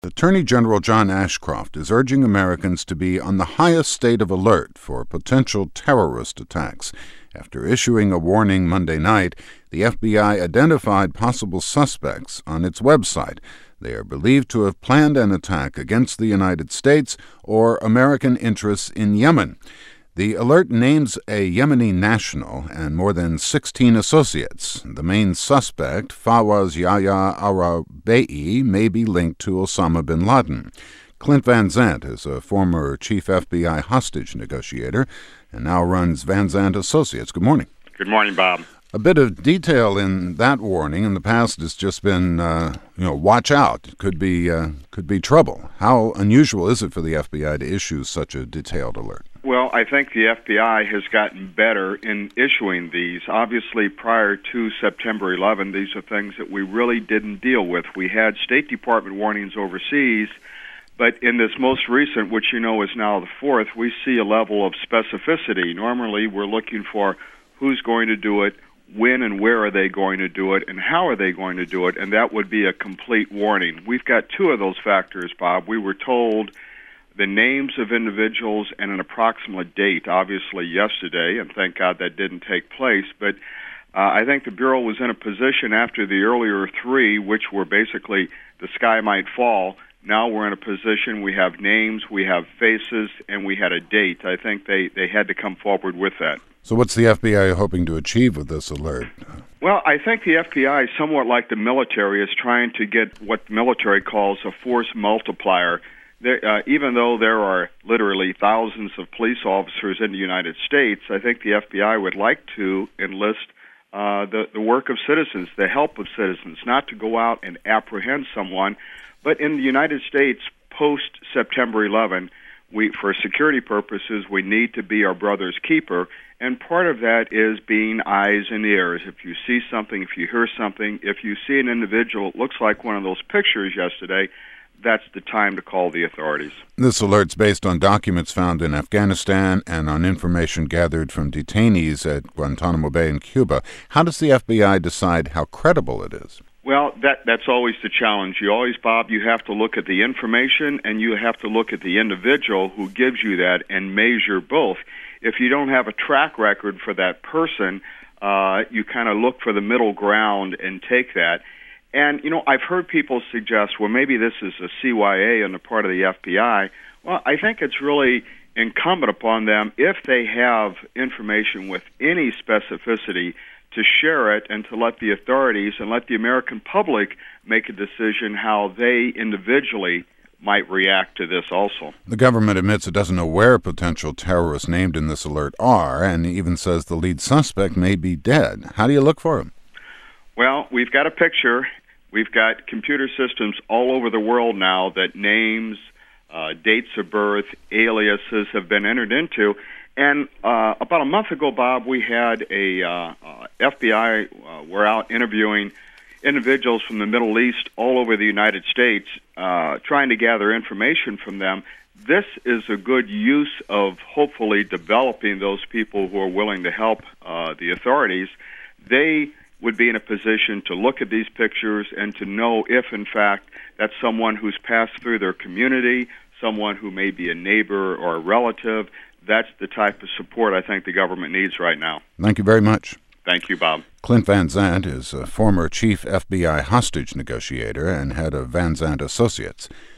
Attorney General John Ashcroft is urging Americans to be on the highest state of alert for potential terrorist attacks. After issuing a warning Monday night, the FBI identified possible suspects on its website. They are believed to have planned an attack against the United States or American interests in Yemen. The alert names a Yemeni national and more than 16 associates. The main suspect, Fawaz Yahya Arabei, may be linked to Osama bin Laden. Clint Van Zandt is a former chief FBI hostage negotiator and now runs Van Zandt Associates. Good morning. Good morning, Bob. A bit of detail in that warning in the past has just been, watch out. It could be trouble. How unusual is it for the FBI to issue such a detailed alert? Well, I think the FBI has gotten better in issuing these. Obviously, prior to September 11, these are things that we really didn't deal with. We had State Department warnings overseas, but in this most recent, which is now the fourth, we see a level of specificity. Normally, we're looking for who's going to do it, when and where are they going to do it, and how are they going to do it, and that would be a complete warning. We've got two of those factors, Bob. We were told the names of individuals and an approximate date, obviously yesterday, and thank God that didn't take place, but I think the Bureau was in a position after the earlier three, which were basically the sky might fall. Now we're in a position, we have names, we have faces, and we had a date. I think they had to come forward with that. So what's the FBI hoping to achieve with this alert? Well, I think the FBI, somewhat like the military, is trying to get what the military calls a force multiplier. Even though there are literally thousands of police officers in the United States, I think the FBI would like to enlist the work of citizens, the help of citizens, not to go out and apprehend someone. But in the United States, post-September 11, for security purposes, we need to be our brother's keeper, and part of that is being eyes and ears. If you see something, if you hear something, if you see an individual that looks like one of those pictures yesterday, that's the time to call the authorities. This alert's based on documents found in Afghanistan and on information gathered from detainees at Guantanamo Bay in Cuba. How does the FBI decide how credible it is? Well, that's always the challenge. Bob, you have to look at the information and you have to look at the individual who gives you that and measure both. If you don't have a track record for that person, you kind of look for the middle ground and take that. And, I've heard people suggest, well, maybe this is a CYA on the part of the FBI. Well, I think it's really incumbent upon them, if they have information with any specificity, to share it and to let the authorities and let the American public make a decision how they individually might react to this also. The government admits it doesn't know where potential terrorists named in this alert are, and even says the lead suspect may be dead. How do you look for him? Well, we've got a picture. We've got computer systems all over the world now that names, dates of birth, aliases have been entered into. And about a month ago, Bob, we had a FBI were out interviewing individuals from the Middle East all over the United States, trying to gather information from them. This is a good use of hopefully developing those people who are willing to help the authorities. They would be in a position to look at these pictures and to know if, in fact, that's someone who's passed through their community, someone who may be a neighbor or a relative. That's the type of support I think the government needs right now. Thank you very much. Thank you, Bob. Clint Van Zandt is a former chief FBI hostage negotiator and head of Van Zandt Associates.